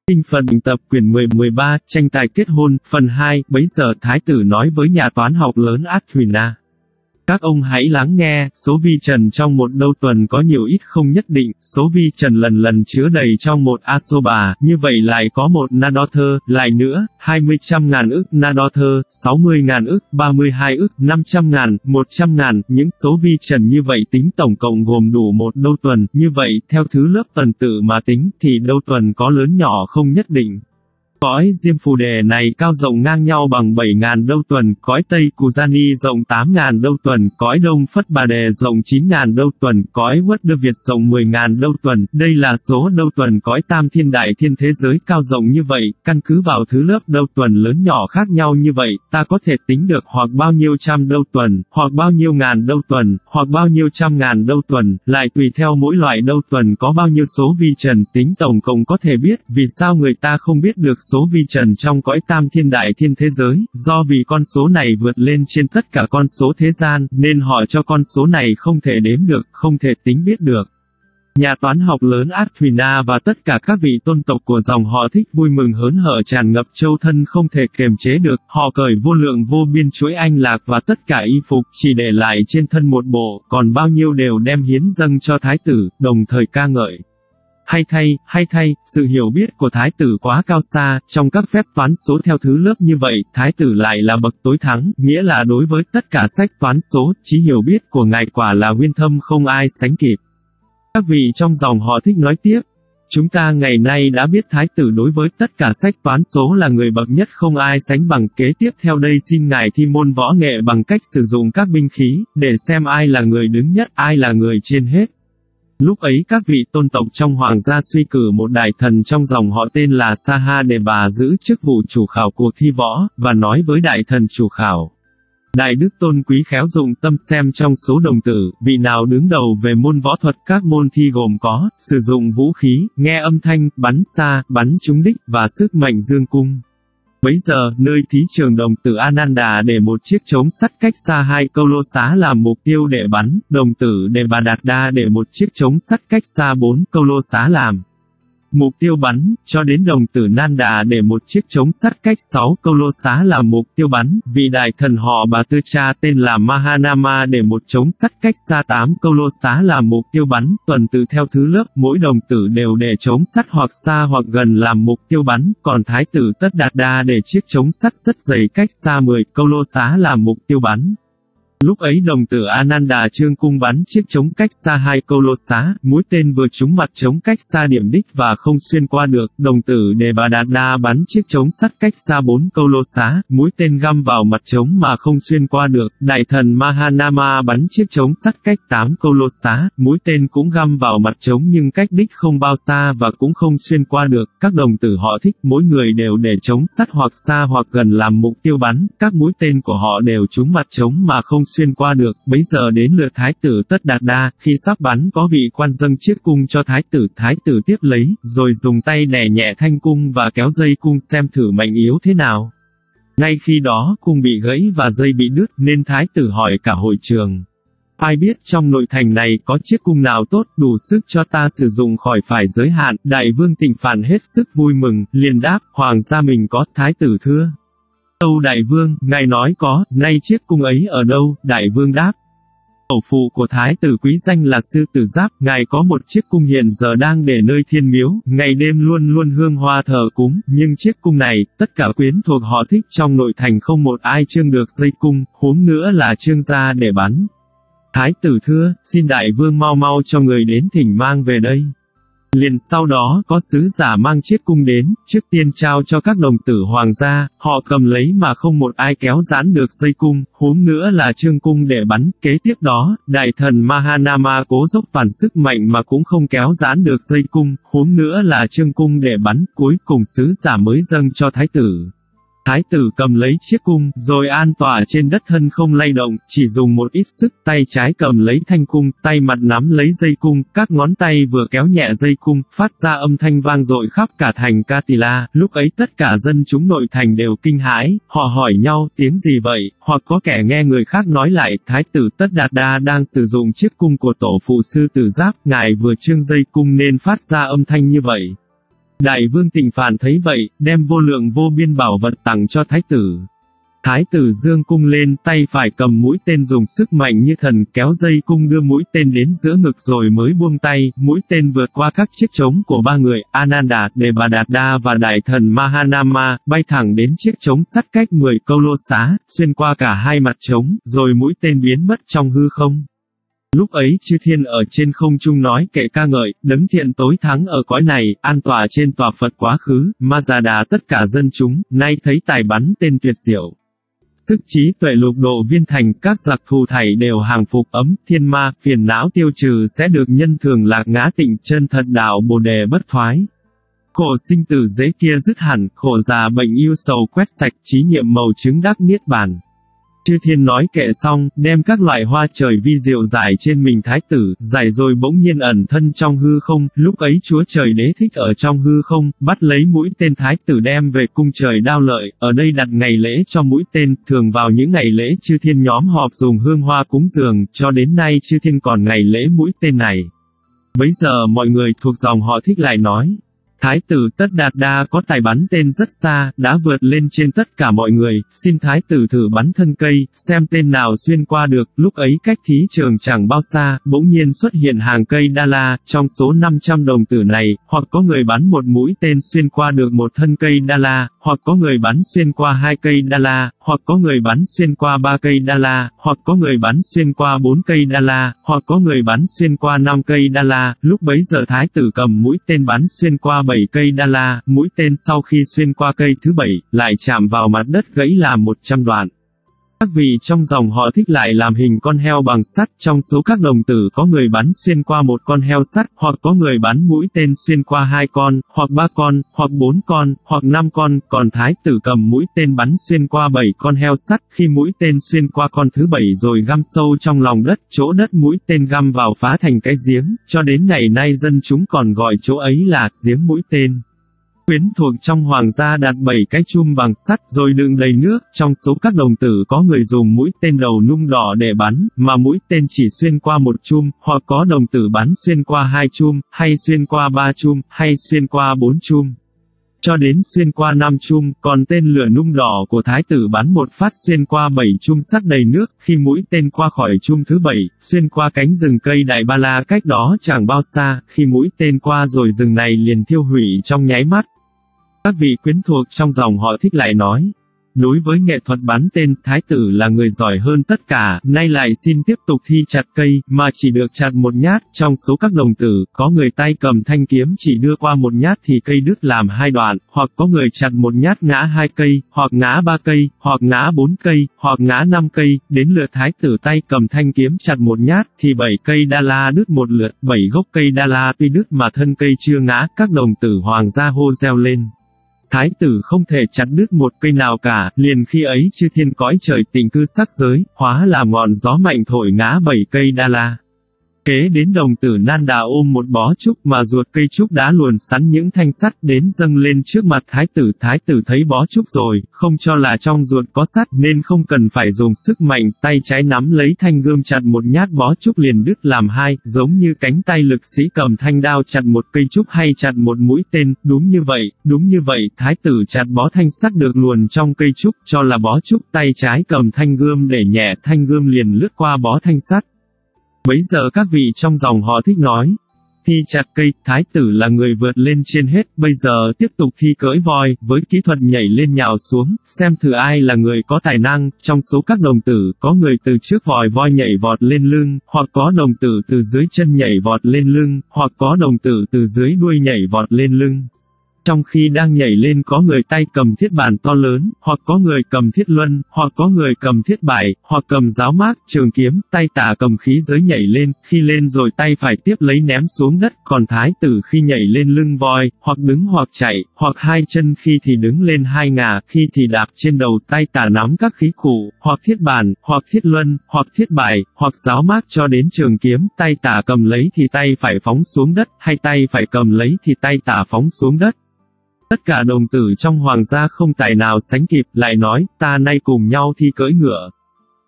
Kinh Phật tập quyển 10-13, tranh tài kết hôn, phần 2, bấy giờ thái tử nói với nhà toán học lớn Athena. Các ông hãy lắng nghe, số vi trần trong một đâu tuần có nhiều ít không nhất định, số vi trần lần chứa đầy trong một asoba, như vậy lại có một nadother, lại nữa, 20.000 ức nadother, 60.000 ức, 32 ức, 500.000, 100.000, những số vi trần như vậy tính tổng cộng gồm đủ một đâu tuần, như vậy, theo thứ lớp tuần tự mà tính, thì đâu tuần có lớn nhỏ không nhất định. Cõi Diêm Phù Đề này cao rộng ngang nhau bằng 7.000 đâu tuần, cõi Tây Cù-gia-ni rộng 8.000 đâu tuần, cõi Đông Phất Bà Đề rộng 9.000 đâu tuần, cõi Uất Đơ Việt rộng 10.000 đâu tuần, đây là số đâu tuần cõi Tam Thiên Đại Thiên thế giới cao rộng như vậy, căn cứ vào thứ lớp đâu tuần lớn nhỏ khác nhau như vậy, ta có thể tính được hoặc bao nhiêu trăm đâu tuần, hoặc bao nhiêu ngàn đâu tuần, hoặc bao nhiêu trăm ngàn đâu tuần, lại tùy theo mỗi loại đâu tuần có bao nhiêu số vi trần tính tổng cộng có thể biết, vì sao người ta không biết được số vi trần trong cõi Tam Thiên Đại Thiên thế giới, do vì con số này vượt lên trên tất cả con số thế gian, nên họ cho con số này không thể đếm được, không thể tính biết được. Nhà toán học lớn Athena và tất cả các vị tôn tộc của dòng họ thích vui mừng hớn hở tràn ngập châu thân không thể kiềm chế được, họ cởi vô lượng vô biên chuỗi anh lạc và tất cả y phục, chỉ để lại trên thân một bộ, còn bao nhiêu đều đem hiến dâng cho thái tử, đồng thời ca ngợi. Hay thay, sự hiểu biết của thái tử quá cao xa, trong các phép toán số theo thứ lớp như vậy, thái tử lại là bậc tối thắng, nghĩa là đối với tất cả sách toán số, trí hiểu biết của ngài quả là uyên thâm không ai sánh kịp. Các vị trong dòng họ thích nói tiếp, chúng ta ngày nay đã biết thái tử đối với tất cả sách toán số là người bậc nhất không ai sánh bằng. Kế tiếp theo đây xin ngài thi môn võ nghệ bằng cách sử dụng các binh khí, để xem ai là người đứng nhất, ai là người trên hết. Lúc ấy các vị tôn tộc trong hoàng gia suy cử một đại thần trong dòng họ tên là Saha để bà giữ chức vụ chủ khảo cuộc thi võ, và nói với đại thần chủ khảo. Đại đức tôn quý khéo dụng tâm xem trong số đồng tử, vị nào đứng đầu về môn võ thuật. Các môn thi gồm có, sử dụng vũ khí, nghe âm thanh, bắn xa, bắn trúng đích, và sức mạnh dương cung. Bấy giờ, nơi thí trường đồng tử Ananda để một chiếc trống sắt cách xa 2 câu lô xá làm mục tiêu để bắn, đồng tử để bà Đạt Đa để một chiếc trống sắt cách xa 4 câu lô xá làm mục tiêu bắn, cho đến đồng tử Nanda để một chiếc trống sắt cách 6 câu lô xá làm mục tiêu bắn, vị đại thần họ Bà Tư Cha tên là Mahanama để một trống sắt cách xa 8 câu lô xá làm mục tiêu bắn, tuần tự theo thứ lớp, mỗi đồng tử đều để trống sắt hoặc xa hoặc gần làm mục tiêu bắn, còn thái tử Tất Đạt Đa để chiếc trống sắt rất dày cách xa 10 câu lô xá làm mục tiêu bắn. Lúc ấy đồng tử Ananda trương cung bắn chiếc trống cách xa 2 câu lô xá, mũi tên vừa trúng mặt trống cách xa điểm đích và không xuyên qua được, đồng tử Đề Bà Đạt Đa bắn chiếc trống sắt cách xa 4 câu lô xá, mũi tên găm vào mặt trống mà không xuyên qua được, đại thần Mahanama bắn chiếc trống sắt cách 8 câu lô xá, mũi tên cũng găm vào mặt trống nhưng cách đích không bao xa và cũng không xuyên qua được, các đồng tử họ thích, mỗi người đều để trống sắt hoặc xa hoặc gần làm mục tiêu bắn, các mũi tên của họ đều trúng mặt trống mà không xuyên qua được. Bấy giờ đến lượt thái tử Tất Đạt Đa, khi sắp bắn có vị quan dâng chiếc cung cho thái tử tiếp lấy, rồi dùng tay đè nhẹ thanh cung và kéo dây cung xem thử mạnh yếu thế nào. Ngay khi đó, cung bị gãy và dây bị đứt, nên thái tử hỏi cả hội trường. Ai biết trong nội thành này có chiếc cung nào tốt, đủ sức cho ta sử dụng khỏi phải giới hạn. Đại vương Tịnh Phạn hết sức vui mừng, liền đáp, hoàng gia mình có. Thái tử thưa: Tâu đại vương, ngài nói có, nay chiếc cung ấy ở đâu? Đại vương đáp: Tổ phụ của thái tử quý danh là Sư Tử Giáp, ngài có một chiếc cung hiện giờ đang để nơi thiên miếu, ngày đêm luôn luôn hương hoa thờ cúng, nhưng chiếc cung này, tất cả quyến thuộc họ thích trong nội thành không một ai trương được dây cung, huống nữa là trương ra để bắn. Thái tử thưa, xin đại vương mau mau cho người đến thỉnh mang về đây. Liền sau đó có sứ giả mang chiếc cung đến, trước tiên trao cho các đồng tử hoàng gia, họ cầm lấy mà không một ai kéo giãn được dây cung, huống nữa là trương cung để bắn. Kế tiếp đó, đại thần Mahanama cố dốc toàn sức mạnh mà cũng không kéo giãn được dây cung, huống nữa là trương cung để bắn, cuối cùng sứ giả mới dâng cho thái tử. Thái tử cầm lấy chiếc cung, rồi an tọa trên đất thân không lay động, chỉ dùng một ít sức, tay trái cầm lấy thanh cung, tay mặt nắm lấy dây cung, các ngón tay vừa kéo nhẹ dây cung, phát ra âm thanh vang dội khắp cả thành Katila. Lúc ấy tất cả dân chúng nội thành đều kinh hãi, họ hỏi nhau, tiếng gì vậy, hoặc có kẻ nghe người khác nói lại, thái tử Tất Đạt Đa đang sử dụng chiếc cung của tổ phụ Sư Tử Giáp, ngài vừa trương dây cung nên phát ra âm thanh như vậy. Đại vương Tịnh Phạn thấy vậy, đem vô lượng vô biên bảo vật tặng cho thái tử. Thái tử giương cung lên, tay phải cầm mũi tên dùng sức mạnh như thần, kéo dây cung đưa mũi tên đến giữa ngực rồi mới buông tay, mũi tên vượt qua các chiếc trống của ba người, Ananda, Devadatta và đại thần Mahanama, bay thẳng đến chiếc trống sắt cách 10 câu lô xá, xuyên qua cả hai mặt trống, rồi mũi tên biến mất trong hư không. Lúc ấy chư thiên ở trên không trung nói kệ ca ngợi, đấng thiện tối thắng ở cõi này, an tọa trên tòa Phật quá khứ, Majada tất cả dân chúng, nay thấy tài bắn tên tuyệt diệu. Sức trí tuệ lục độ viên thành, các giặc thù thảy đều hàng phục ấm, thiên ma, phiền não tiêu trừ sẽ được nhân thường lạc ngã tịnh, chân thật đạo bồ đề bất thoái. Khổ sinh tử dễ kia dứt hẳn, khổ già bệnh yêu sầu quét sạch, trí nhiệm màu chứng đắc niết bàn. Chư thiên nói kệ xong, đem các loại hoa trời vi diệu giải trên mình thái tử, giải rồi bỗng nhiên ẩn thân trong hư không, lúc ấy Chúa Trời Đế thích ở trong hư không, bắt lấy mũi tên thái tử đem về cung trời đao lợi, ở đây đặt ngày lễ cho mũi tên, thường vào những ngày lễ chư thiên nhóm họp dùng hương hoa cúng dường, cho đến nay chư thiên còn ngày lễ mũi tên này. Bấy giờ mọi người thuộc dòng họ Thích lại nói. Thái tử Tất Đạt Đa có tài bắn tên rất xa, đã vượt lên trên tất cả mọi người, xin thái tử thử bắn thân cây, xem tên nào xuyên qua được, lúc ấy cách thí trường chẳng bao xa, bỗng nhiên xuất hiện hàng cây đa la, trong số 500 đồng tử này, hoặc có người bắn một mũi tên xuyên qua được một thân cây đa la, hoặc có người bắn xuyên qua 2 cây đa la, hoặc có người bắn xuyên qua 3 cây đa la, hoặc có người bắn xuyên qua 4 cây đa la, hoặc có người bắn xuyên qua 5 cây đa la, lúc bấy giờ thái tử cầm mũi tên bắn xuyên qua 7 cây đa la, mũi tên sau khi xuyên qua cây thứ 7, lại chạm vào mặt đất gãy làm 100 đoạn. Các vị trong dòng họ Thích lại làm hình con heo bằng sắt, trong số các đồng tử có người bắn xuyên qua một con heo sắt, hoặc có người bắn mũi tên xuyên qua 2 con, hoặc 3 con, hoặc 4 con, hoặc 5 con, còn thái tử cầm mũi tên bắn xuyên qua 7 con heo sắt, khi mũi tên xuyên qua con thứ 7 rồi găm sâu trong lòng đất, chỗ đất mũi tên găm vào phá thành cái giếng, cho đến ngày nay dân chúng còn gọi chỗ ấy là giếng mũi tên. Quyến thuộc trong hoàng gia đặt 7 cái chum bằng sắt rồi đựng đầy nước, trong số các đồng tử có người dùng mũi tên đầu nung đỏ để bắn, mà mũi tên chỉ xuyên qua một chum, hoặc có đồng tử bắn xuyên qua 2 chum, hay xuyên qua 3 chum, hay xuyên qua 4 chum. Cho đến xuyên qua 5 chum, còn tên lửa nung đỏ của thái tử bắn một phát xuyên qua 7 chum sắt đầy nước, khi mũi tên qua khỏi chum thứ 7, xuyên qua cánh rừng cây Đại Ba La cách đó chẳng bao xa, khi mũi tên qua rồi rừng này liền thiêu hủy trong nháy mắt. Các vị quyến thuộc trong dòng họ Thích lại nói, đối với nghệ thuật bắn tên, thái tử là người giỏi hơn tất cả, nay lại xin tiếp tục thi chặt cây, mà chỉ được chặt một nhát, trong số các đồng tử, có người tay cầm thanh kiếm chỉ đưa qua một nhát thì cây đứt làm 2 đoạn, hoặc có người chặt một nhát ngã 2 cây, hoặc ngã 3 cây, hoặc ngã 4 cây, hoặc ngã 5 cây, đến lượt thái tử tay cầm thanh kiếm chặt một nhát, thì 7 cây đa la đứt một lượt, 7 gốc cây đa la tuy đứt mà thân cây chưa ngã, các đồng tử hoàng gia hô reo lên. Thái tử không thể chặt đứt một cây nào cả, liền khi ấy chư thiên cõi trời tịnh cư sắc giới, hóa làm ngọn gió mạnh thổi ngã 7 cây đa la. Kế đến đồng tử Nanda ôm một bó trúc mà ruột cây trúc đã luồn sẵn những thanh sắt đến dâng lên trước mặt thái tử thấy bó trúc rồi, không cho là trong ruột có sắt nên không cần phải dùng sức mạnh, tay trái nắm lấy thanh gươm chặt một nhát bó trúc liền đứt làm 2, giống như cánh tay lực sĩ cầm thanh đao chặt một cây trúc hay chặt một mũi tên, đúng như vậy, thái tử chặt bó thanh sắt được luồn trong cây trúc, cho là bó trúc, tay trái cầm thanh gươm để nhẹ, thanh gươm liền lướt qua bó thanh sắt. Bấy giờ các vị trong dòng họ Thích nói, thi chặt cây, thái tử là người vượt lên trên hết, bây giờ tiếp tục thi cưỡi voi, với kỹ thuật nhảy lên nhào xuống, xem thử ai là người có tài năng, trong số các đồng tử, có người từ trước vòi voi nhảy vọt lên lưng, hoặc có đồng tử từ dưới chân nhảy vọt lên lưng, hoặc có đồng tử từ dưới đuôi nhảy vọt lên lưng. Trong khi đang nhảy lên có người tay cầm thiết bản to lớn, hoặc có người cầm thiết luân, hoặc có người cầm thiết bải, hoặc cầm giáo mác, trường kiếm, tay tả cầm khí giới nhảy lên, khi lên rồi tay phải tiếp lấy ném xuống đất, còn thái tử khi nhảy lên lưng voi, hoặc đứng hoặc chạy, hoặc 2 chân khi thì đứng lên 2 ngà, khi thì đạp trên đầu, tay tả nắm các khí cụ, hoặc thiết bản, hoặc thiết luân, hoặc thiết bải, hoặc giáo mác cho đến trường kiếm, tay tả cầm lấy thì tay phải phóng xuống đất, hay tay phải cầm lấy thì tay tả phóng xuống đất. Tất cả đồng tử trong hoàng gia không tài nào sánh kịp, lại nói, ta nay cùng nhau thi cưỡi ngựa.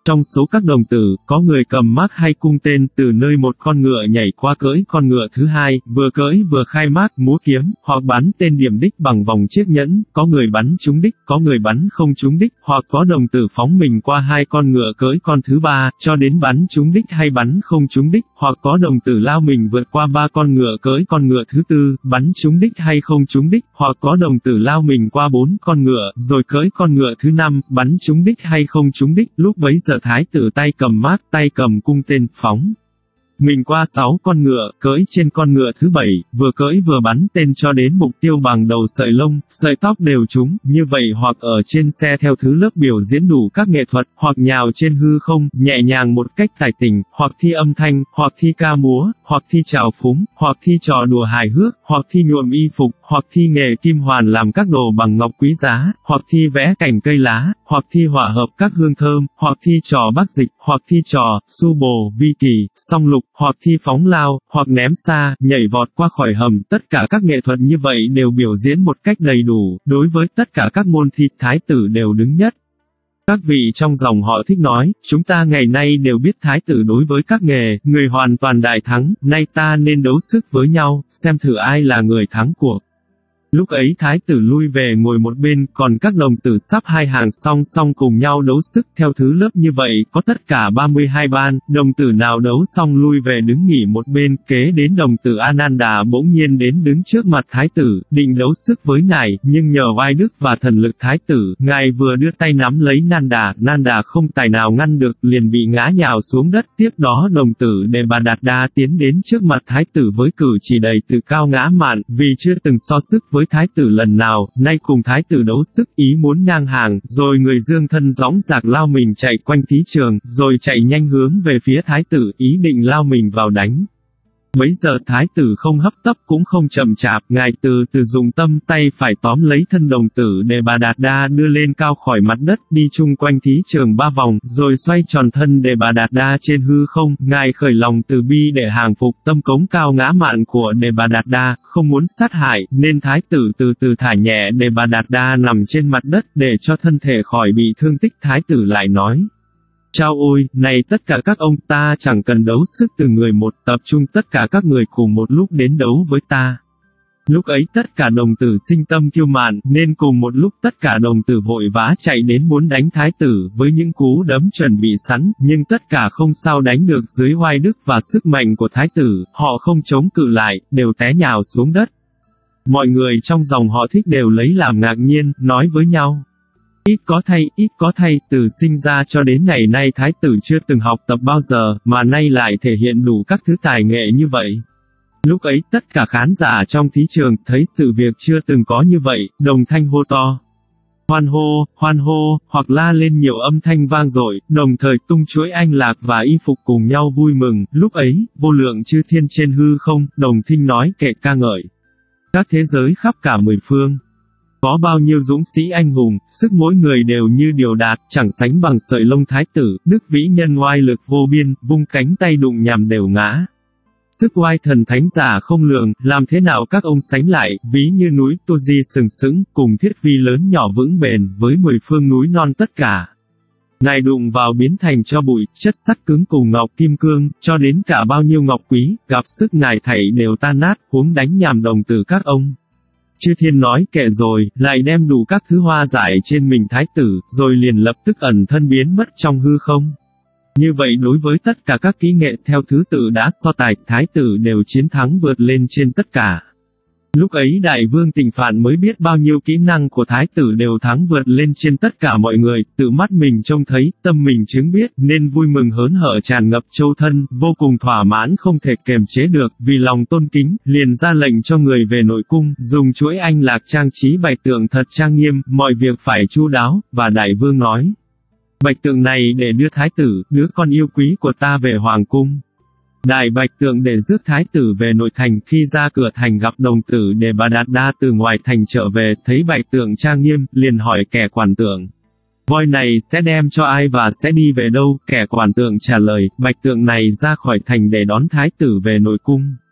Trong số các đồng tử, có người cầm mác hay cung tên, từ nơi một con ngựa nhảy qua cưỡi con ngựa thứ hai, vừa cưỡi vừa khai mác, múa kiếm, hoặc bắn tên điểm đích bằng vòng chiếc nhẫn, có người bắn trúng đích, có người bắn không trúng đích, hoặc có đồng tử phóng mình qua hai con ngựa cưỡi con thứ ba, cho đến bắn trúng đích hay bắn không trúng đích, hoặc có đồng tử lao mình vượt qua ba con ngựa cưỡi con ngựa thứ tư, bắn trúng đích hay không trúng đích, hoặc có đồng tử lao mình qua bốn con ngựa, rồi cưỡi con ngựa thứ năm, bắn trúng đích hay không trúng đích, lúc bấy giờ thái tử tay cầm mác, tay cầm cung tên, phóng mình qua 6 con ngựa, cưỡi trên con ngựa thứ 7, vừa cưỡi vừa bắn tên cho đến mục tiêu bằng đầu sợi lông, sợi tóc đều trúng, như vậy hoặc ở trên xe theo thứ lớp biểu diễn đủ các nghệ thuật, hoặc nhào trên hư không, nhẹ nhàng một cách tài tình, hoặc thi âm thanh, hoặc thi ca múa, hoặc thi trào phúng, hoặc thi trò đùa hài hước, hoặc thi nhuộm y phục, hoặc thi nghề kim hoàn làm các đồ bằng ngọc quý giá, hoặc thi vẽ cảnh cây lá, hoặc thi họa hợp các hương thơm, hoặc thi trò bác dịch, hoặc thi trò, su bồ, vi kỳ, song lục, hoặc thi phóng lao, hoặc ném xa, nhảy vọt qua khỏi hầm, tất cả các nghệ thuật như vậy đều biểu diễn một cách đầy đủ, đối với tất cả các môn thi, thái tử đều đứng nhất. Các vị trong dòng họ thích nói, chúng ta ngày nay đều biết thái tử đối với các nghề, người hoàn toàn đại thắng, nay ta nên đấu sức với nhau, xem thử ai là người thắng cuộc. Lúc ấy thái tử lui về ngồi một bên, còn các đồng tử sắp hai hàng song song cùng nhau đấu sức, theo thứ lớp như vậy, có tất cả 32 ban, đồng tử nào đấu xong lui về đứng nghỉ một bên, kế đến đồng tử Ananda bỗng nhiên đến đứng trước mặt thái tử, định đấu sức với ngài, nhưng nhờ oai đức và thần lực thái tử, ngài vừa đưa tay nắm lấy Nanda không tài nào ngăn được, liền bị ngã nhào xuống đất, tiếp đó đồng tử Devadatta tiến đến trước mặt thái tử với cử chỉ đầy tự cao ngã mạn, vì chưa từng so sức với thái tử lần nào, nay cùng thái tử đấu sức, ý muốn ngang hàng, rồi người dương thân dõng dạc lao mình chạy quanh thí trường, rồi chạy nhanh hướng về phía thái tử, ý định lao mình vào đánh. Bấy giờ thái tử không hấp tấp cũng không chậm chạp, ngài từ từ dùng tâm, tay phải tóm lấy thân đồng tử Devadatta đưa lên cao khỏi mặt đất, đi chung quanh thí trường 3 vòng, rồi xoay tròn thân Devadatta trên hư không, ngài khởi lòng từ bi để hàng phục tâm cống cao ngã mạn của Devadatta, không muốn sát hại, nên thái tử từ từ thả nhẹ Devadatta nằm trên mặt đất để cho thân thể khỏi bị thương tích. Thái tử lại nói: Chao ôi, này tất cả các ông, ta chẳng cần đấu sức từng người một, tập trung tất cả các người cùng một lúc đến đấu với ta. Lúc ấy tất cả đồng tử sinh tâm kiêu mạn, nên cùng một lúc tất cả đồng tử vội vã chạy đến muốn đánh thái tử, với những cú đấm chuẩn bị sẵn, nhưng tất cả không sao đánh được dưới oai đức và sức mạnh của thái tử, họ không chống cự lại, đều té nhào xuống đất. Mọi người trong dòng họ thích đều lấy làm ngạc nhiên, nói với nhau: ít có thay, từ sinh ra cho đến ngày nay thái tử chưa từng học tập bao giờ, mà nay lại thể hiện đủ các thứ tài nghệ như vậy. Lúc ấy tất cả khán giả trong thí trường thấy sự việc chưa từng có như vậy, đồng thanh hô to: hoan hô, hoặc la lên nhiều âm thanh vang dội, đồng thời tung chuỗi anh lạc và y phục cùng nhau vui mừng. Lúc ấy, vô lượng chư thiên trên hư không, đồng thinh nói kệ ca ngợi các thế giới khắp cả 10 phương. Có bao nhiêu dũng sĩ anh hùng, sức mỗi người đều như điều đạt, chẳng sánh bằng sợi lông thái tử, đức vĩ nhân oai lực vô biên, vung cánh tay đụng nhằm đều ngã. Sức oai thần thánh giả không lường, làm thế nào các ông sánh lại, ví như núi Toji sừng sững, cùng thiết vi lớn nhỏ vững bền, với 10 phương núi non tất cả. Ngài đụng vào biến thành cho bụi, chất sắt cứng cùng ngọc kim cương, cho đến cả bao nhiêu ngọc quý, gặp sức ngài thảy đều tan nát, huống đánh nhằm đồng tử các ông. Chư thiên nói kệ rồi, lại đem đủ các thứ hoa giải trên mình thái tử, rồi liền lập tức ẩn thân biến mất trong hư không. Như vậy đối với tất cả các kỹ nghệ theo thứ tự đã so tài, thái tử đều chiến thắng vượt lên trên tất cả. Lúc ấy đại vương Tịnh Phạn mới biết bao nhiêu kỹ năng của thái tử đều thắng vượt lên trên tất cả mọi người, tự mắt mình trông thấy, tâm mình chứng biết, nên vui mừng hớn hở tràn ngập châu thân, vô cùng thỏa mãn không thể kềm chế được, vì lòng tôn kính, liền ra lệnh cho người về nội cung, dùng chuỗi anh lạc trang trí bạch tượng thật trang nghiêm, mọi việc phải chu đáo, và đại vương nói: bạch tượng này để đưa thái tử, đứa con yêu quý của ta về hoàng cung. Đại bạch tượng để rước thái tử về nội thành, khi ra cửa thành gặp đồng tử Devadatta từ ngoài thành trở về, thấy bạch tượng trang nghiêm, liền hỏi kẻ quản tượng: voi này sẽ đem cho ai và sẽ đi về đâu? Kẻ quản tượng trả lời: bạch tượng này ra khỏi thành để đón thái tử về nội cung.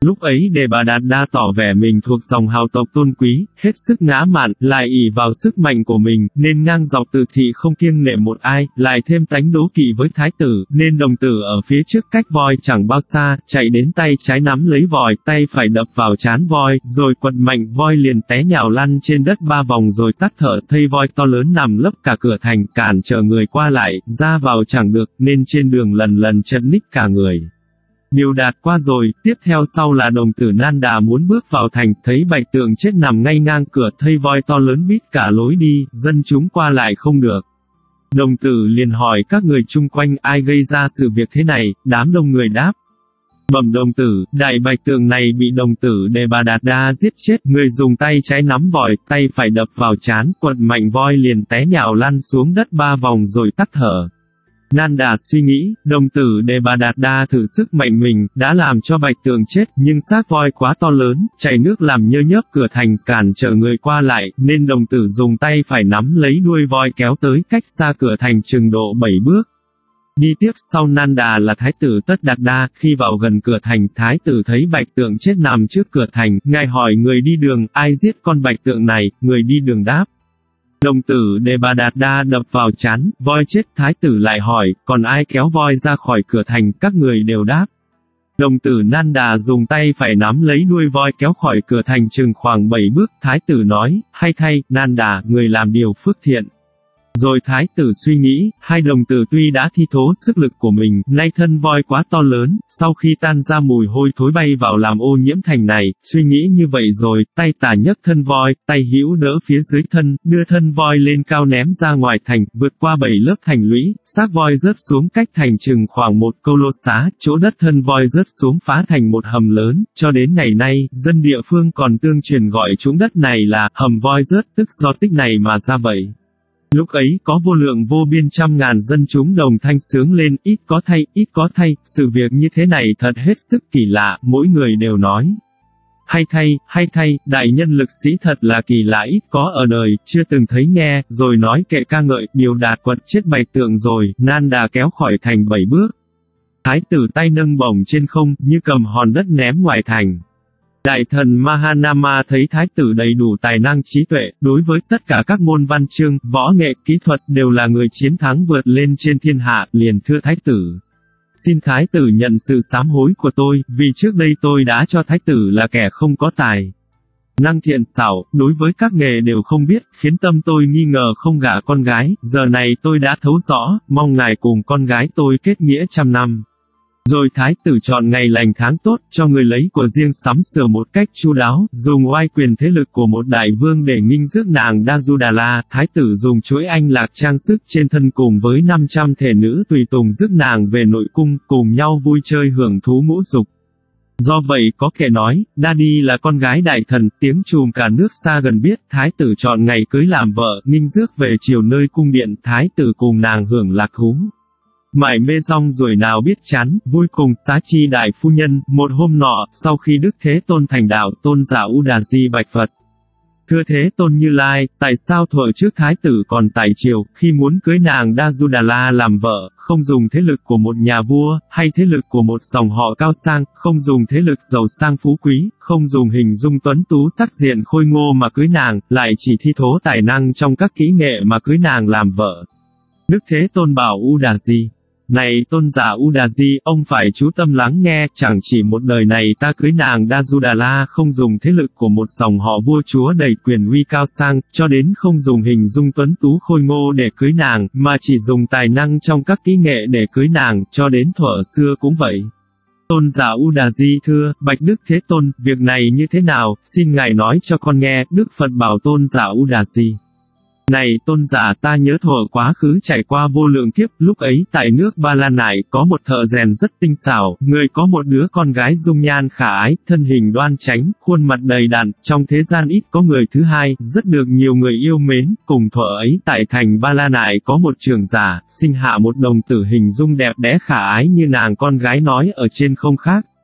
Lúc ấy Đề Bà Đạt Đa tỏ vẻ mình thuộc dòng hào tộc tôn quý, hết sức ngã mạn, lại ỷ vào sức mạnh của mình, nên ngang dọc Từ thị không kiêng nể một ai, lại thêm tánh đố kỵ với thái tử, nên đồng tử ở phía trước cách voi chẳng bao xa, chạy đến tay trái nắm lấy vòi, tay phải đập vào trán voi, rồi quật mạnh voi liền té nhào lăn trên đất 3 vòng rồi tắt thở, thây voi to lớn nằm lấp cả cửa thành, cản trở người qua lại, ra vào chẳng được, nên trên đường lần lần chật ních cả người. Điều đạt qua rồi, tiếp theo sau là đồng tử Nan Đà muốn bước vào thành, thấy Bạch Tượng chết nằm ngay ngang cửa, thây voi to lớn bít cả lối đi, dân chúng qua lại không được. Đồng tử liền hỏi các người chung quanh ai gây ra sự việc thế này, đám đông người đáp. Bẩm đồng tử, đại Bạch Tượng này bị đồng tử Đề Bà Đạt Đa giết chết, người dùng tay trái nắm vòi, tay phải đập vào trán, quật mạnh voi liền té nhào lăn xuống đất 3 vòng rồi tắt thở. Nan Đà suy nghĩ, đồng tử Đề Bà Đạt Đa thử sức mạnh mình, đã làm cho Bạch Tượng chết, nhưng xác voi quá to lớn, chảy nước làm nhơ nhớp cửa thành, cản trở người qua lại, nên đồng tử dùng tay phải nắm lấy đuôi voi kéo tới cách xa cửa thành chừng độ 7 bước. Đi tiếp sau Nan Đà là Thái tử Tất Đạt Đa, khi vào gần cửa thành, Thái tử thấy Bạch Tượng chết nằm trước cửa thành, ngài hỏi người đi đường, ai giết con Bạch Tượng này, người đi đường đáp. Đồng tử Đề Bà Đạt Đa đập vào trán, voi chết, thái tử lại hỏi, còn ai kéo voi ra khỏi cửa thành, các người đều đáp. Đồng tử Nan Đà dùng tay phải nắm lấy đuôi voi kéo khỏi cửa thành chừng khoảng 7 bước, thái tử nói, hay thay, Nan Đà, người làm điều phước thiện. Rồi thái tử suy nghĩ, hai đồng tử tuy đã thi thố sức lực của mình, nay thân voi quá to lớn, sau khi tan ra mùi hôi thối bay vào làm ô nhiễm thành này, suy nghĩ như vậy rồi, tay tả nhấc thân voi, tay hữu đỡ phía dưới thân, đưa thân voi lên cao ném ra ngoài thành, vượt qua 7 lớp thành lũy, xác voi rớt xuống cách thành chừng khoảng 1 câu lô xá, chỗ đất thân voi rớt xuống phá thành một hầm lớn, cho đến ngày nay, dân địa phương còn tương truyền gọi trũng đất này là hầm voi rớt, tức do tích này mà ra vậy. Lúc ấy có vô lượng vô biên trăm ngàn dân chúng đồng thanh sướng lên, ít có thay, sự việc như thế này thật hết sức kỳ lạ, mỗi người đều nói. Hay thay, đại nhân lực sĩ thật là kỳ lạ ít có ở đời, chưa từng thấy nghe, rồi nói kệ ca ngợi, điều đạt quật chết Bạch Tượng rồi, Nan Đà kéo khỏi thành 7 bước. Thái tử tay nâng bổng trên không, như cầm hòn đất ném ngoài thành. Đại thần Mahanama thấy thái tử đầy đủ tài năng trí tuệ, đối với tất cả các môn văn chương, võ nghệ, kỹ thuật đều là người chiến thắng vượt lên trên thiên hạ, liền thưa thái tử. Xin thái tử nhận sự sám hối của tôi, vì trước đây tôi đã cho thái tử là kẻ không có tài năng thiện xảo, đối với các nghề đều không biết, khiến tâm tôi nghi ngờ không gả con gái, giờ này tôi đã thấu rõ, mong ngài cùng con gái tôi kết nghĩa trăm năm. Rồi thái tử chọn ngày lành tháng tốt, cho người lấy của riêng sắm sửa một cách chu đáo, dùng oai quyền thế lực của một đại vương để nghinh rước nàng Dajudala, thái tử dùng chuỗi anh lạc trang sức trên thân cùng với 500 thể nữ tùy tùng rước nàng về nội cung, cùng nhau vui chơi hưởng thú ngũ dục. Do vậy có kẻ nói, Dadi là con gái đại thần, tiếng chùm cả nước xa gần biết, thái tử chọn ngày cưới làm vợ, nghinh rước về chiều nơi cung điện, thái tử cùng nàng hưởng lạc thú. Mải mê rong ruổi nào biết chán, vui cùng xá chi đại phu nhân, một hôm nọ, sau khi Đức Thế Tôn thành đạo, Tôn giả Udaji bạch Phật. Thưa Thế Tôn Như Lai, tại sao thuở trước thái tử còn tại triều, khi muốn cưới nàng Dajudala làm vợ, không dùng thế lực của một nhà vua, hay thế lực của một dòng họ cao sang, không dùng thế lực giàu sang phú quý, không dùng hình dung tuấn tú sắc diện khôi ngô mà cưới nàng, lại chỉ thi thố tài năng trong các kỹ nghệ mà cưới nàng làm vợ. Đức Thế Tôn bảo Udaji. Này tôn giả Udaji, ông phải chú tâm lắng nghe, chẳng chỉ một đời này ta cưới nàng Dajudala không dùng thế lực của một dòng họ vua chúa đầy quyền uy cao sang, cho đến không dùng hình dung tuấn tú khôi ngô để cưới nàng, mà chỉ dùng tài năng trong các kỹ nghệ để cưới nàng, cho đến thuở xưa cũng vậy. Tôn giả Udaji thưa, bạch Đức Thế Tôn, việc này như thế nào, xin ngài nói cho con nghe, Đức Phật bảo tôn giả Udaji. Này tôn giả, ta nhớ thuở quá khứ trải qua vô lượng kiếp, lúc ấy tại nước Ba La Nại có một thợ rèn rất tinh xảo, người có một đứa con gái dung nhan khả ái, thân hình đoan chánh, khuôn mặt đầy đặn, trong thế gian ít có người thứ hai, rất được nhiều người yêu mến, cùng thuở ấy tại thành Ba La Nại có một trưởng giả, sinh hạ một đồng tử hình dung đẹp đẽ khả ái như nàng con gái nói ở trên không khác.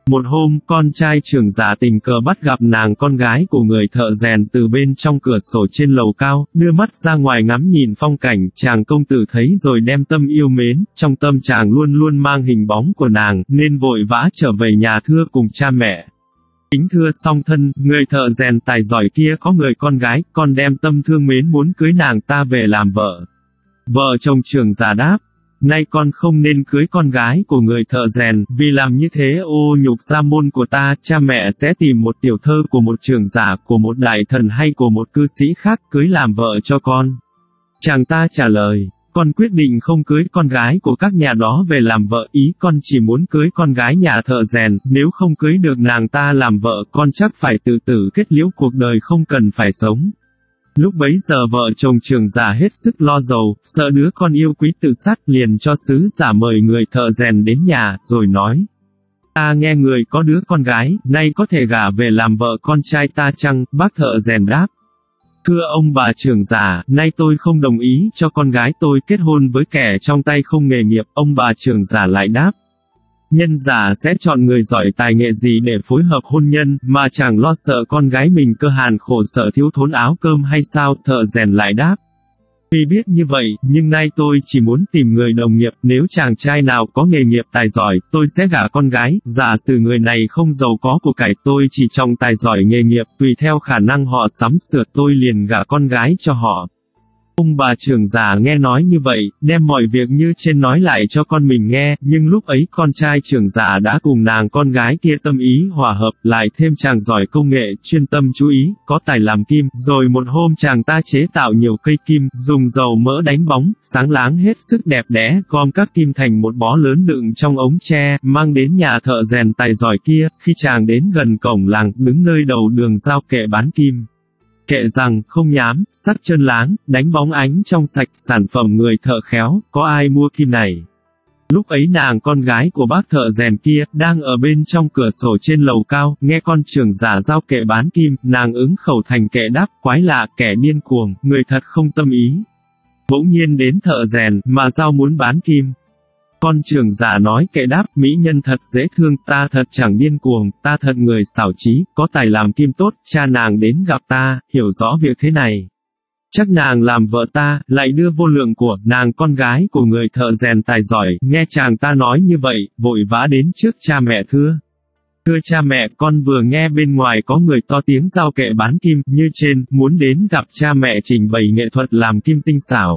Một hôm, con trai trưởng giả tình cờ bắt gặp nàng con gái của người thợ rèn từ bên trong cửa sổ trên lầu cao, đưa mắt ra ngoài ngắm nhìn phong cảnh, chàng công tử thấy rồi đem tâm yêu mến, trong tâm chàng luôn luôn mang hình bóng của nàng, nên vội vã trở về nhà thưa cùng cha mẹ. Kính thưa song thân, người thợ rèn tài giỏi kia có người con gái, con đem tâm thương mến muốn cưới nàng ta về làm vợ. Vợ chồng trưởng giả đáp, nay con không nên cưới con gái của người thợ rèn, vì làm như thế ô nhục gia môn của ta, cha mẹ sẽ tìm một tiểu thơ của một trưởng giả, của một đại thần hay của một cư sĩ khác cưới làm vợ cho con. Chàng ta trả lời, con quyết định không cưới con gái của các nhà đó về làm vợ, ý con chỉ muốn cưới con gái nhà thợ rèn, nếu không cưới được nàng ta làm vợ, con chắc phải tự tử kết liễu cuộc đời không cần phải sống. Lúc bấy giờ vợ chồng trưởng giả hết sức lo dầu, sợ đứa con yêu quý tự sát, liền cho sứ giả mời người thợ rèn đến nhà, rồi nói, ta nghe người có đứa con gái, nay có thể gả về làm vợ con trai ta chăng? Bác thợ rèn đáp, thưa ông bà trưởng giả, nay tôi không đồng ý cho con gái tôi kết hôn với kẻ trong tay không nghề nghiệp. Ông bà trưởng giả lại đáp, nhân giả sẽ chọn người giỏi tài nghệ gì để phối hợp hôn nhân, mà chẳng lo sợ con gái mình cơ hàn khổ sở thiếu thốn áo cơm hay sao? Thợ rèn lại đáp, tuy biết như vậy, nhưng nay tôi chỉ muốn tìm người đồng nghiệp, nếu chàng trai nào có nghề nghiệp tài giỏi, tôi sẽ gả con gái, giả sử người này không giàu có của cải, tôi chỉ trọng tài giỏi nghề nghiệp, tùy theo khả năng họ sắm sửa, tôi liền gả con gái cho họ. Ông bà trưởng giả nghe nói như vậy, đem mọi việc như trên nói lại cho con mình nghe, nhưng lúc ấy con trai trưởng giả đã cùng nàng con gái kia tâm ý hòa hợp, lại thêm chàng giỏi công nghệ, chuyên tâm chú ý, có tài làm kim, rồi một hôm chàng ta chế tạo nhiều cây kim, dùng dầu mỡ đánh bóng, sáng láng hết sức đẹp đẽ, gom các kim thành một bó lớn đựng trong ống tre, mang đến nhà thợ rèn tài giỏi kia. Khi chàng đến gần cổng làng, đứng nơi đầu đường giao kệ bán kim. Kệ rằng, không nhám, sắc trơn láng, đánh bóng ánh trong sạch, sản phẩm người thợ khéo, có ai mua kim này? Lúc ấy nàng con gái của bác thợ rèn kia, đang ở bên trong cửa sổ trên lầu cao, nghe con trưởng giả giao kệ bán kim, nàng ứng khẩu thành kệ đáp, quái lạ, kẻ điên cuồng, người thật không tâm ý. Bỗng nhiên đến thợ rèn, mà giao muốn bán kim. Con trưởng giả nói kệ đáp, mỹ nhân thật dễ thương, ta thật chẳng điên cuồng, ta thật người xảo trí, có tài làm kim tốt, cha nàng đến gặp ta, hiểu rõ việc thế này. Chắc nàng làm vợ ta, lại đưa vô lượng của, nàng con gái của người thợ rèn tài giỏi, nghe chàng ta nói như vậy, vội vã đến trước cha mẹ thưa. Thưa cha mẹ, con vừa nghe bên ngoài có người to tiếng giao kệ bán kim, như trên, muốn đến gặp cha mẹ trình bày nghệ thuật làm kim tinh xảo.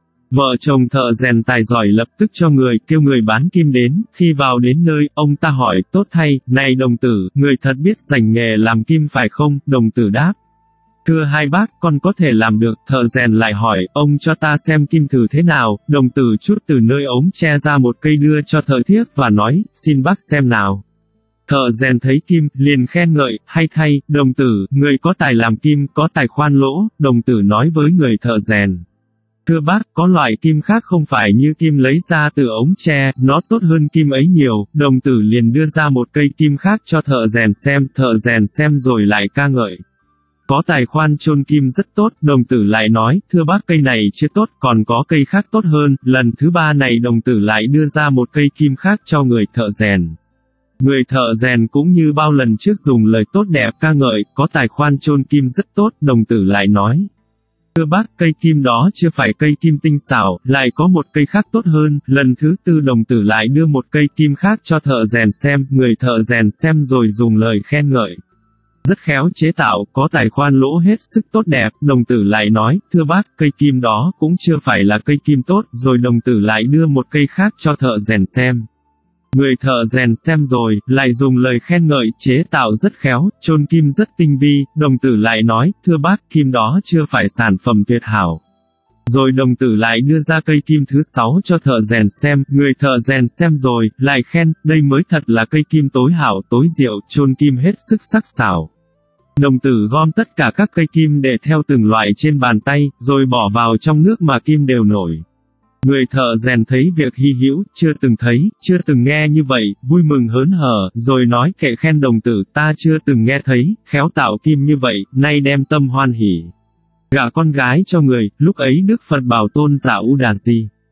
Vợ chồng thợ rèn tài giỏi lập tức cho người, kêu người bán kim đến, khi vào đến nơi, ông ta hỏi, tốt thay, này đồng tử, người thật biết dành nghề làm kim phải không? Đồng tử đáp, thưa hai bác, con có thể làm được. Thợ rèn lại hỏi, ông cho ta xem kim thử thế nào? Đồng tử chút từ nơi ống tre ra một cây đưa cho thợ thiếc và nói, xin bác xem nào. Thợ rèn thấy kim, liền khen ngợi, hay thay, đồng tử, người có tài làm kim, có tài khoan lỗ. Đồng tử nói với người thợ rèn, thưa bác, có loại kim khác không phải như kim lấy ra từ ống tre, nó tốt hơn kim ấy nhiều. Đồng tử liền đưa ra một cây kim khác cho thợ rèn xem rồi lại ca ngợi. Có tài khoan chôn kim rất tốt. Đồng tử lại nói, thưa bác, cây này chưa tốt, còn có cây khác tốt hơn. Lần thứ ba này đồng tử lại đưa ra một cây kim khác cho người thợ rèn. Người thợ rèn cũng như bao lần trước dùng lời tốt đẹp ca ngợi, có tài khoan chôn kim rất tốt. Đồng tử lại nói, thưa bác, cây kim đó chưa phải cây kim tinh xảo, lại có một cây khác tốt hơn. Lần thứ tư đồng tử lại đưa một cây kim khác cho thợ rèn xem, người thợ rèn xem rồi dùng lời khen ngợi. Rất khéo chế tạo, có tài khoan lỗ hết sức tốt đẹp. Đồng tử lại nói, thưa bác, cây kim đó cũng chưa phải là cây kim tốt, rồi đồng tử lại đưa một cây khác cho thợ rèn xem. Người thợ rèn xem rồi, lại dùng lời khen ngợi, chế tạo rất khéo, chôn kim rất tinh vi. Đồng tử lại nói, thưa bác, kim đó chưa phải sản phẩm tuyệt hảo. Rồi đồng tử lại đưa ra cây kim thứ 6 cho thợ rèn xem, người thợ rèn xem rồi, lại khen, đây mới thật là cây kim tối hảo, tối diệu, chôn kim hết sức sắc sảo. Đồng tử gom tất cả các cây kim để theo từng loại trên bàn tay, rồi bỏ vào trong nước mà kim đều nổi. Người thợ rèn thấy việc hy hữu, chưa từng thấy, chưa từng nghe như vậy, vui mừng hớn hở, rồi nói kệ khen đồng tử, ta chưa từng nghe thấy, khéo tạo kim như vậy, nay đem tâm hoan hỉ. Gả con gái cho người, lúc ấy Đức Phật bảo tôn giả U Đà Di.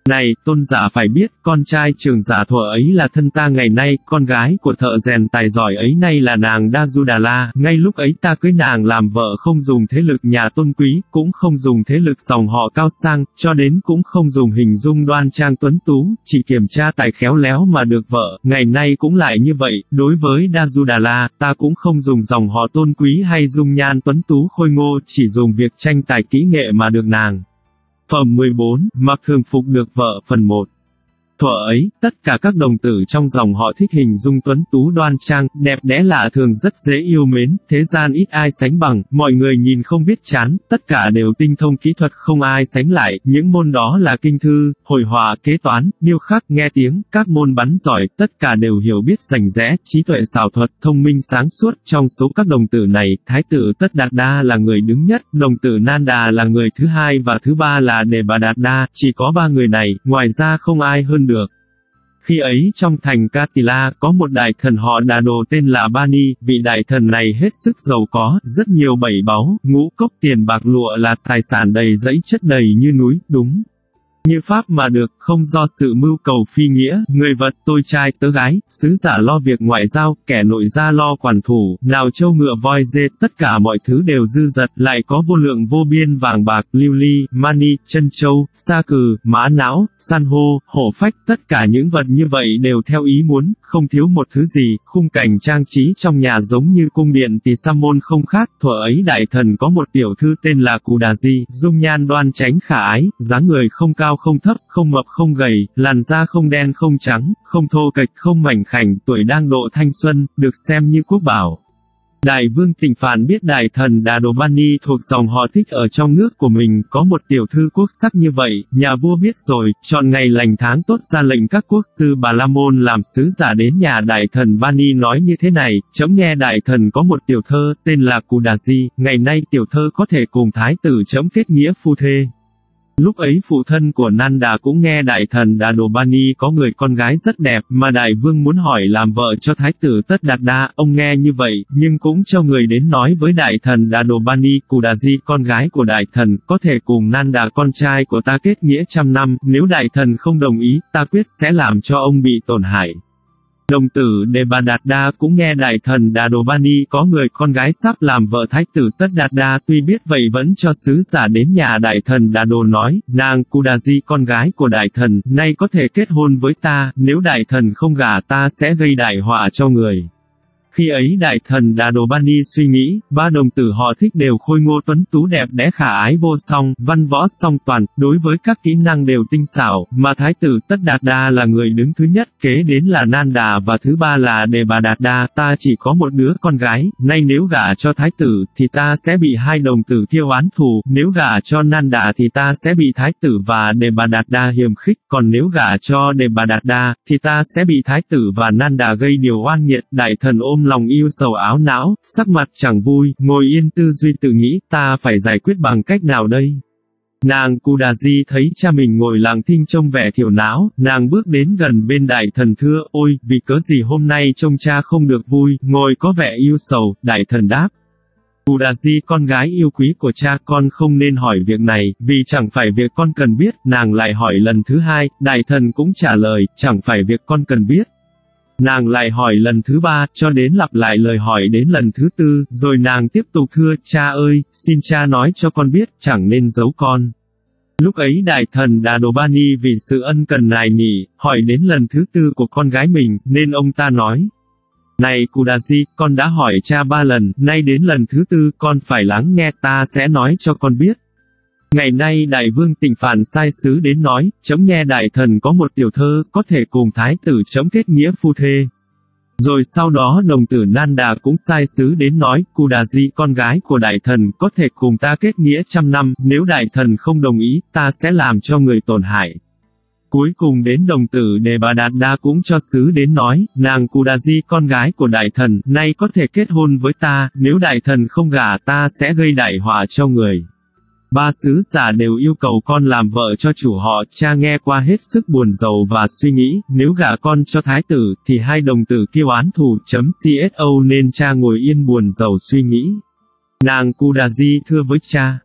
Này, tôn giả phải biết, con trai trưởng giả thuở ấy là thân ta ngày nay, con gái của thợ rèn tài giỏi ấy nay là nàng Dajudala, ngay lúc ấy ta cưới nàng làm vợ không dùng thế lực nhà tôn quý, cũng không dùng thế lực dòng họ cao sang, cho đến cũng không dùng hình dung đoan trang tuấn tú, chỉ kiểm tra tài khéo léo mà được vợ, ngày nay cũng lại như vậy, đối với Dajudala, ta cũng không dùng dòng họ tôn quý hay dung nhan tuấn tú khôi ngô, chỉ dùng việc tranh tài kỹ nghệ mà được nàng. Phẩm 14, mặc thường phục được vợ, phần 1. Thuở ấy, tất cả các đồng tử trong dòng họ thích hình dung tuấn tú đoan trang, đẹp đẽ lạ thường rất dễ yêu mến, thế gian ít ai sánh bằng, mọi người nhìn không biết chán, tất cả đều tinh thông kỹ thuật không ai sánh lại, những môn đó là kinh thư, hội họa, kế toán, điêu khắc, nghe tiếng, các môn bắn giỏi, tất cả đều hiểu biết rành rẽ, trí tuệ xảo thuật, thông minh sáng suốt, trong số các đồng tử này, thái tử Tất Đạt Đa là người đứng nhất, đồng tử Nanda là người thứ hai và thứ ba là Đề Bà Đạt Đa, chỉ có ba người này, ngoài ra không ai hơn được. Khi ấy trong thành Katila, có một đại thần họ Đà Đồ tên là Bani, vị đại thần này hết sức giàu có, rất nhiều bảy báu, ngũ cốc tiền bạc lụa là tài sản đầy dẫy chất đầy như núi, đúng như pháp mà được, không do sự mưu cầu phi nghĩa, người vật, tôi trai, tớ gái, sứ giả lo việc ngoại giao, kẻ nội gia lo quản thủ, nào trâu ngựa voi dê, tất cả mọi thứ đều dư dật, lại có vô lượng vô biên vàng bạc, lưu ly, mani, chân châu, sa cừ, mã não, san hô, hổ phách, tất cả những vật như vậy đều theo ý muốn, không thiếu một thứ gì, khung cảnh trang trí trong nhà giống như cung điện Tỳ Sa Môn không khác, thuở ấy đại thần có một tiểu thư tên là Cù Đà Di, dung nhan đoan chánh khả ái, dáng người không cao không thấp, không mập không gầy, làn da không đen không trắng, không thô kệch không mảnh khảnh, tuổi đang độ thanh xuân, được xem như quốc bảo. Đại vương Tịnh Phạn biết đại thần Đà Đồ Bani thuộc dòng họ Thích ở trong nước của mình, có một tiểu thư quốc sắc như vậy, nhà vua biết rồi, chọn ngày lành tháng tốt ra lệnh các quốc sư Bà La Môn làm sứ giả đến nhà đại thần Bani nói như thế này, chấm nghe đại thần có một tiểu thơ, tên là Cù Đà Di, ngày nay tiểu thơ có thể cùng thái tử chấm kết nghĩa phu thê. Lúc ấy phụ thân của Nanda cũng nghe đại thần Đà Đồ Bani có người con gái rất đẹp, mà đại vương muốn hỏi làm vợ cho thái tử Tất Đạt Đa, ông nghe như vậy, nhưng cũng cho người đến nói với đại thần Đà Đồ Bani, Cù Đà Di con gái của đại thần, có thể cùng Nanda con trai của ta kết nghĩa 100 năm, nếu đại thần không đồng ý, ta quyết sẽ làm cho ông bị tổn hại. Đồng tử Đề Bà Đạt Đa cũng nghe đại thần Đà Đồ Bani có người con gái sắp làm vợ thái tử Tất Đạt Đa, tuy biết vậy vẫn cho sứ giả đến nhà đại thần Đà Đồ nói, nàng Cù Đà Di con gái của đại thần, nay có thể kết hôn với ta, nếu đại thần không gả ta sẽ gây đại họa cho người. Khi ấy đại thần Đà Đồ Bani suy nghĩ, ba đồng tử họ Thích đều khôi ngô tuấn tú đẹp đẽ khả ái vô song, văn võ song toàn, đối với các kỹ năng đều tinh xảo, mà thái tử Tất Đạt Đa là người đứng thứ nhất, kế đến là Nanda và thứ ba là Đề Bà Đạt Đa, ta chỉ có một đứa con gái, nay nếu gả cho thái tử thì ta sẽ bị hai đồng tử kia oán thù, nếu gả cho Nanda thì ta sẽ bị thái tử và Đề Bà Đạt Đa hiềm khích, còn nếu gả cho Đề Bà Đạt Đa thì ta sẽ bị thái tử và Nanda gây điều oan nghiệt. Đại thần ôm lòng yêu sầu áo não, sắc mặt chẳng vui, ngồi yên tư duy tự nghĩ, ta phải giải quyết bằng cách nào đây? Nàng Cù Đà Di thấy cha mình ngồi lặng thinh trông vẻ thiểu não, nàng bước đến gần bên đại thần thưa, ôi, vì cớ gì hôm nay trông cha không được vui, ngồi có vẻ yêu sầu, đại thần đáp. Cù Đà Di con gái yêu quý của cha, con không nên hỏi việc này, vì chẳng phải việc con cần biết, nàng lại hỏi lần thứ hai, đại thần cũng trả lời, chẳng phải việc con cần biết. Nàng lại hỏi lần thứ ba, cho đến lặp lại lời hỏi đến lần thứ tư, rồi nàng tiếp tục thưa, cha ơi, xin cha nói cho con biết, chẳng nên giấu con. Lúc ấy đại thần Đà Đồ Bani vì sự ân cần nài nỉ, hỏi đến lần thứ tư của con gái mình, nên ông ta nói. Này Cù Đà Di, con đã hỏi cha 3 lần, nay đến lần thứ tư, con phải lắng nghe, ta sẽ nói cho con biết. Ngày nay đại vương Tịnh Phạn sai sứ đến nói, chấm nghe đại thần có một tiểu thơ, có thể cùng thái tử chấm kết nghĩa phu thê. Rồi sau đó đồng tử Nanda cũng sai sứ đến nói, Cù Đà Di con gái của đại thần, có thể cùng ta kết nghĩa 100 năm, nếu đại thần không đồng ý, ta sẽ làm cho người tổn hại. Cuối cùng đến đồng tử Đề Bà Đạt Đa cũng cho sứ đến nói, nàng Cù Đà Di con gái của đại thần, nay có thể kết hôn với ta, nếu đại thần không gả ta sẽ gây đại họa cho người. Ba sứ giả đều yêu cầu con làm vợ cho chủ họ, cha nghe qua hết sức buồn rầu và suy nghĩ, nếu gả con cho thái tử, thì hai đồng tử kia oán thù, CSO nên cha ngồi yên buồn rầu suy nghĩ. Nàng Cù Đà Di thưa với cha.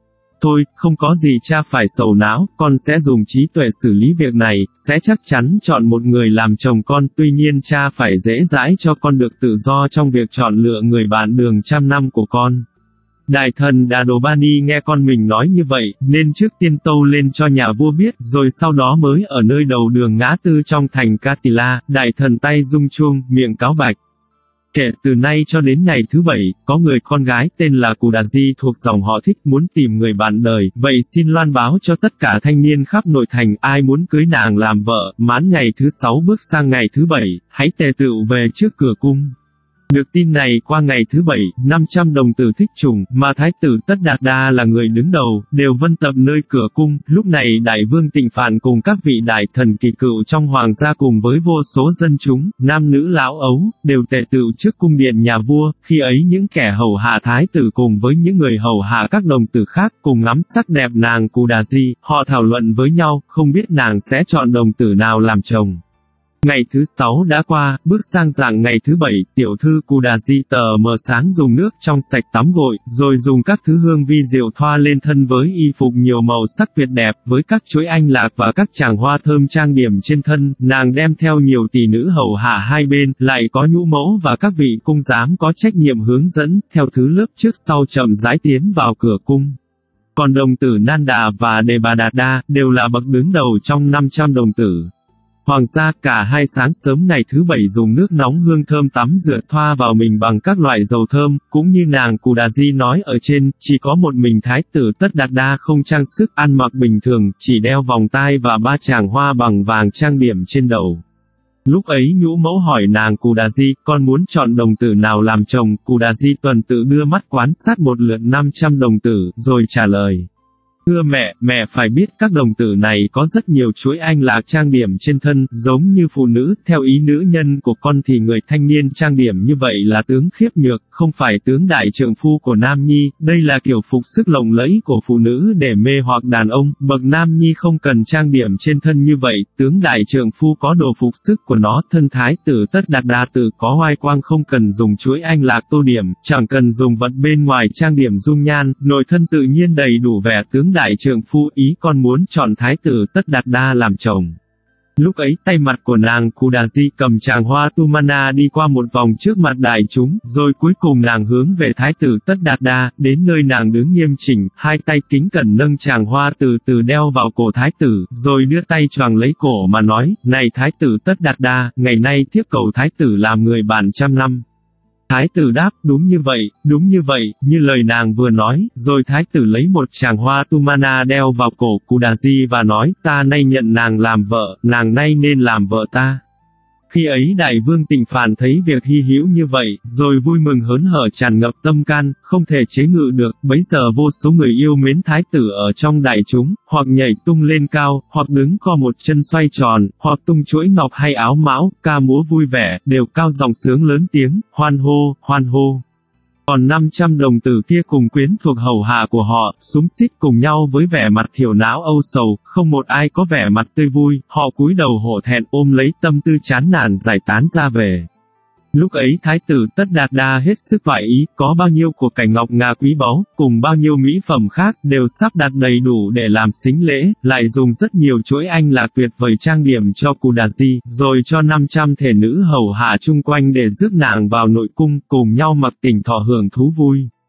Thôi, không có gì cha phải sầu não, con sẽ dùng trí tuệ xử lý việc này, sẽ chắc chắn chọn một người làm chồng con, tuy nhiên cha phải dễ dãi cho con được tự do trong việc chọn lựa người bạn đường trăm năm của con. Đại thần Đà Đồ Bani nghe con mình nói như vậy, nên trước tiên tâu lên cho nhà vua biết, rồi sau đó mới ở nơi đầu đường ngã tư trong thành Katila, đại thần tay rung chuông, miệng cáo bạch. Kể từ nay cho đến ngày thứ 7, có người con gái tên là Kudaji thuộc dòng họ Thích muốn tìm người bạn đời, vậy xin loan báo cho tất cả thanh niên khắp nội thành, ai muốn cưới nàng làm vợ, mãn ngày thứ 6 bước sang ngày thứ 7, hãy tề tựu về trước cửa cung. Được tin này qua ngày thứ 7, 500 đồng tử thích trùng, mà thái tử Tất Đạt Đa là người đứng đầu, đều vân tập nơi cửa cung. Lúc này đại vương Tịnh Phạn cùng các vị đại thần kỳ cựu trong hoàng gia cùng với vô số dân chúng, nam nữ lão ấu, đều tề tựu trước cung điện nhà vua. Khi ấy những kẻ hầu hạ thái tử cùng với những người hầu hạ các đồng tử khác cùng ngắm sắc đẹp nàng Kudaji, họ thảo luận với nhau, không biết nàng sẽ chọn đồng tử nào làm chồng. Ngày thứ 6 đã qua, bước sang dạng ngày thứ 7, tiểu thư Kudaji tờ mờ sáng dùng nước trong sạch tắm gội, rồi dùng các thứ hương vi diệu thoa lên thân với y phục nhiều màu sắc tuyệt đẹp, với các chuỗi anh lạc và các tràng hoa thơm trang điểm trên thân, nàng đem theo nhiều tỷ nữ hầu hạ hai bên, lại có nhũ mẫu và các vị cung giám có trách nhiệm hướng dẫn, theo thứ lớp trước sau chậm rãi tiến vào cửa cung. Còn đồng tử Nanda và Đề Bà Đạt Đa, đều là bậc đứng đầu trong 500 đồng tử. Hoàng gia cả hai sáng sớm ngày thứ 7 dùng nước nóng hương thơm tắm rửa thoa vào mình bằng các loại dầu thơm, cũng như nàng Kudaji nói ở trên, chỉ có một mình thái tử Tất Đạt Đa không trang sức ăn mặc bình thường, chỉ đeo vòng tai và 3 tràng hoa bằng vàng trang điểm trên đầu. Lúc ấy nhũ mẫu hỏi nàng Kudaji, con muốn chọn đồng tử nào làm chồng, Kudaji tuần tự đưa mắt quan sát một lượt 500 đồng tử, rồi trả lời. Thưa mẹ phải biết các đồng tử này có rất nhiều chuỗi anh lạc trang điểm trên thân, giống như phụ nữ, theo ý nữ nhân của con thì người thanh niên trang điểm như vậy là tướng khiếp nhược, không phải tướng đại trượng phu của nam nhi, đây là kiểu phục sức lộng lẫy của phụ nữ để mê hoặc đàn ông, bậc nam nhi không cần trang điểm trên thân như vậy, tướng đại trượng phu có đồ phục sức của nó, thân thái tử Tất Đạt Đa tự có oai quang không cần dùng chuỗi anh lạc tô điểm, chẳng cần dùng vật bên ngoài trang điểm dung nhan, nội thân tự nhiên đầy đủ vẻ tướng đại trượng phu, ý con muốn chọn thái tử Tất Đạt Đa làm chồng. Lúc ấy tay mặt của nàng Kudaji cầm tràng hoa Tumana đi qua một vòng trước mặt đại chúng, rồi cuối cùng nàng hướng về thái tử Tất Đạt Đa, đến nơi nàng đứng nghiêm chỉnh, hai tay kính cẩn nâng tràng hoa từ từ đeo vào cổ thái tử, rồi đưa tay choàng lấy cổ mà nói, này thái tử Tất Đạt Đa, ngày nay thiếp cầu thái tử làm người bạn trăm năm. Thái tử đáp, đúng như vậy, như lời nàng vừa nói, rồi thái tử lấy một tràng hoa Tumana đeo vào cổ Kudaji và nói, ta nay nhận nàng làm vợ, nàng nay nên làm vợ ta. Khi ấy đại vương Tịnh Phạn thấy việc hy hữu như vậy, rồi vui mừng hớn hở tràn ngập tâm can, không thể chế ngự được, bấy giờ vô số người yêu mến thái tử ở trong đại chúng, hoặc nhảy tung lên cao, hoặc đứng co một chân xoay tròn, hoặc tung chuỗi ngọc hay áo mão, ca múa vui vẻ, đều cao giọng sướng lớn tiếng, hoan hô, hoan hô. Còn 500 đồng tử kia cùng quyến thuộc hầu hạ của họ, xúm xít cùng nhau với vẻ mặt thiểu não âu sầu, không một ai có vẻ mặt tươi vui, họ cúi đầu hổ thẹn ôm lấy tâm tư chán nản giải tán ra về. Lúc ấy thái tử Tất Đạt Đa hết sức toại ý, có bao nhiêu của cải ngọc ngà quý báu, cùng bao nhiêu mỹ phẩm khác, đều sắp đặt đầy đủ để làm sính lễ, lại dùng rất nhiều chuỗi anh lạc tuyệt vời trang điểm cho Kudaji, rồi cho 500 thể nữ hầu hạ chung quanh để rước nàng vào nội cung, cùng nhau mặc tình thọ hưởng thú vui.